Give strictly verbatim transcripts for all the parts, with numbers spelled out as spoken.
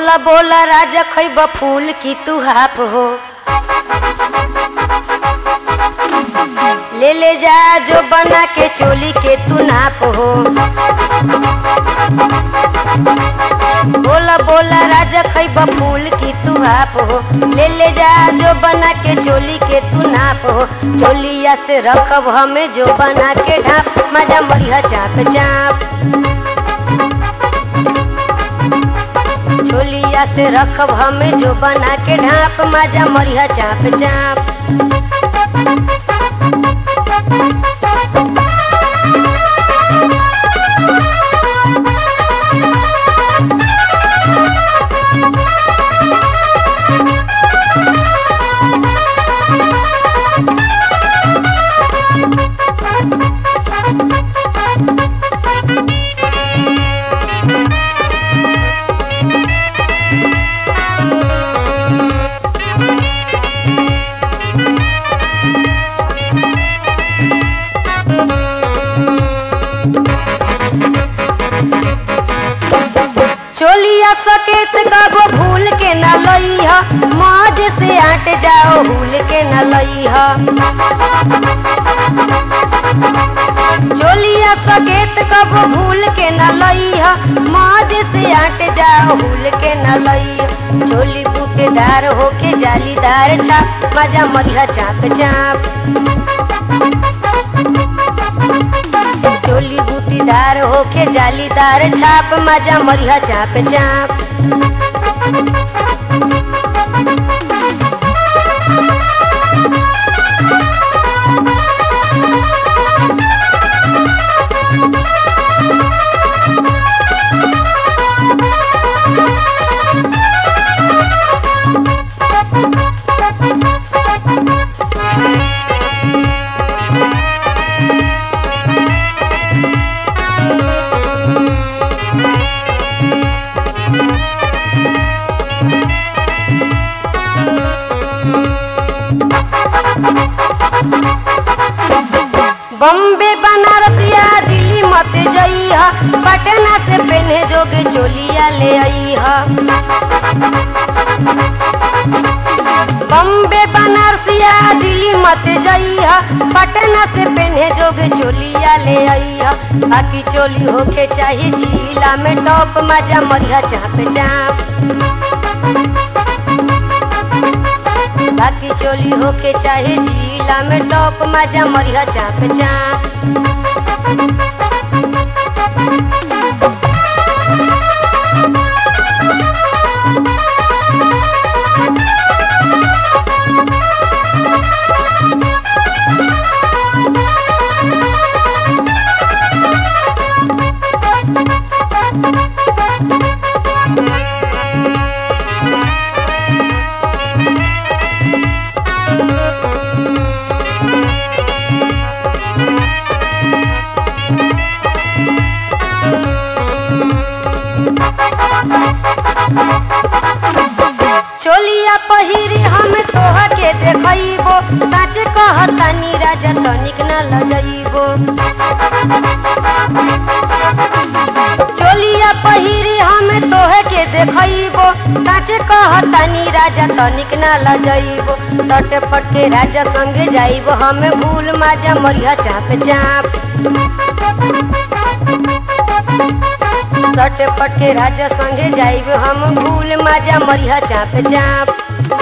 बोला बोला राजा खैबा फूल की तू हाफ हो, ले ले जा जो बना के चोली के तू नाप हो। बोला बोला राजा खैबा फूल की तू हाफ हो, ले ले जा जो बना के चोली के तू नाप हो। चोलिया से रखब हमें जो बना के ढाप, मजा मरिया चाप चाप। चोलिया से रखब हमें जो बना के ढाप, मजा मरिया चाप चाप। चोलिया सकेत कबो भूल के न लईहा, मौज से आट जाओ भूल के न लईहा। चोलिया सकेत कबो भूल के न लईहा, मौज से आट जाओ भूल के न लईहा। चोली बूटेदार होके जालीदार छाप, मजा मरिया चाप चाप। चोली बूटीदार होके जालीदार छाप, मजा मरिया चाप चाप। बम्बे बनारसिया दिल्ली मत जइहा, पटना से पहने जोगे चोलिया ले आईहा। बम्बे बनारसिया दिल्ली मत जइहा, पटना से पहने जोगे चोलिया ले आईहा। बाकी चोली होके चाहिए जिला में टॉप, मजा मरिया चाप चाप। बाकी चोली होके चाहे जिला में टॉप, मजा मरिया चाप चाप। चोलिया पहिरी हम तोह के देखइबो, सच कहतानी राजा तनिक न लजइबो। चोलिया पहिरी हम तोह के देखइबो, सच कहतानी राजा तनिक न लजइबो। सट पट के राजा संगे जाइबो हमें भूल, मजा मरिया चाप चाप। सट पट के राजा संगे जाइबो हम भूल, मजा मरिया चाप चाप।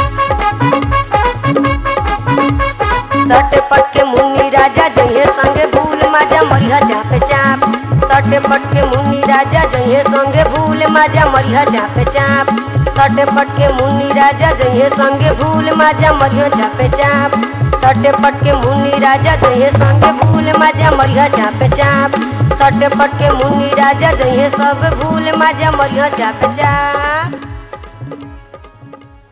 सट पट के मुन्नी राजा जइहे संगे भूल, मजा मरिया चाप चाप। सट पट के मुन्नी राजा जइहे संगे भूल, मजा मरिया चाप चाप। सट पट के मुन्नी राजा जइहे संगे भूल, मजा मरिया चाप चाप। सट पट के मुन्नी राजा जइहे संगे भूल, मजा मरिया चाप चाप। सट पट के मुन्नी राजा जइहे सब भूल, मजा मरिया चाप चाप।